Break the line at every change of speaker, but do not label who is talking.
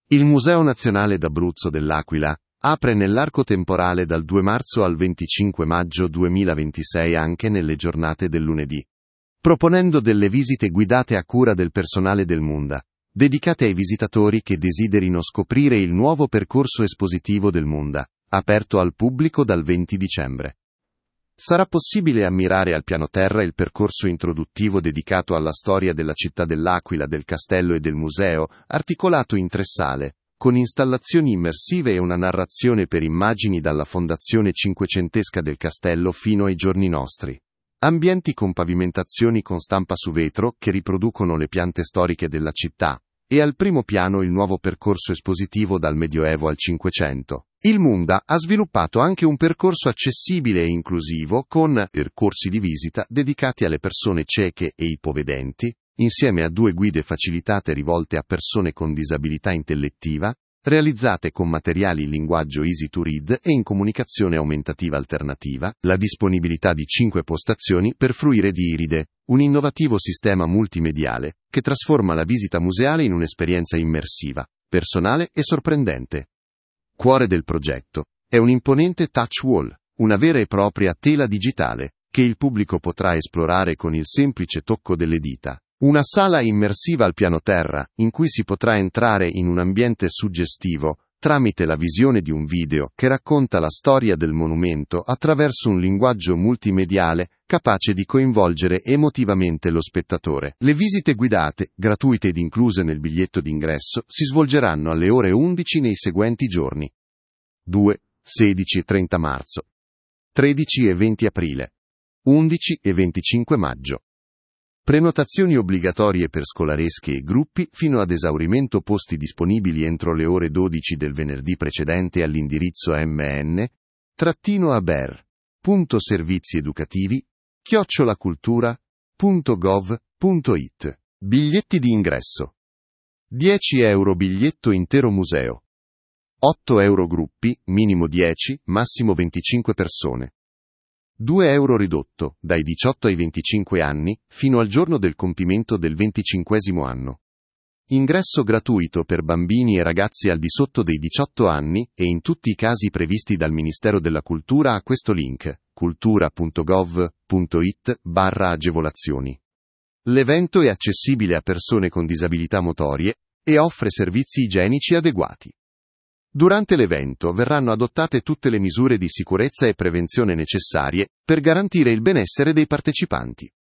Il Museo Nazionale d'Abruzzo dell'Aquila apre nell'arco temporale dal 2 marzo al 25 maggio 2026 anche nelle giornate del lunedì, proponendo delle visite guidate a cura del personale del Munda, dedicate ai visitatori che desiderino scoprire il nuovo percorso espositivo del Munda, aperto al pubblico dal 20 dicembre. Sarà possibile ammirare al piano terra il percorso introduttivo dedicato alla storia della città dell'Aquila, del castello e del museo, articolato in 3 sale, con installazioni immersive e una narrazione per immagini dalla fondazione cinquecentesca del castello fino ai giorni nostri. Ambienti con pavimentazioni con stampa su vetro che riproducono le piante storiche della città, e al primo piano il nuovo percorso espositivo dal Medioevo al Cinquecento. Il Munda ha sviluppato anche un percorso accessibile e inclusivo con percorsi di visita dedicati alle persone cieche e ipovedenti, insieme a 2 guide facilitate rivolte a persone con disabilità intellettiva, realizzate con materiali in linguaggio easy to read e in comunicazione aumentativa alternativa, la disponibilità di 5 postazioni per fruire di Iride, un innovativo sistema multimediale che trasforma la visita museale in un'esperienza immersiva, personale e sorprendente. Cuore del progetto è un imponente touch wall, una vera e propria tela digitale, che il pubblico potrà esplorare con il semplice tocco delle dita. Una sala immersiva al piano terra, in cui si potrà entrare in un ambiente suggestivo, tramite la visione di un video che racconta la storia del monumento attraverso un linguaggio multimediale, capace di coinvolgere emotivamente lo spettatore. Le visite guidate, gratuite ed incluse nel biglietto d'ingresso, si svolgeranno alle ore 11 nei seguenti giorni: 2, 16 e 30 marzo, 13 e 20 aprile, 11 e 25 maggio. Prenotazioni obbligatorie per scolaresche e gruppi fino ad esaurimento, posti disponibili entro le ore 12 del venerdì precedente all'indirizzo mn-servizieducativi@cultura.gov.it. Biglietti di ingresso: 10 euro biglietto intero museo, 8 euro gruppi, minimo 10, massimo 25 persone. 2 euro ridotto, dai 18 ai 25 anni, fino al giorno del compimento del 25° anno. Ingresso gratuito per bambini e ragazzi al di sotto dei 18 anni, e in tutti i casi previsti dal Ministero della Cultura a questo link, cultura.gov.it/agevolazioni. L'evento è accessibile a persone con disabilità motorie, e offre servizi igienici adeguati. Durante l'evento verranno adottate tutte le misure di sicurezza e prevenzione necessarie per garantire il benessere dei partecipanti.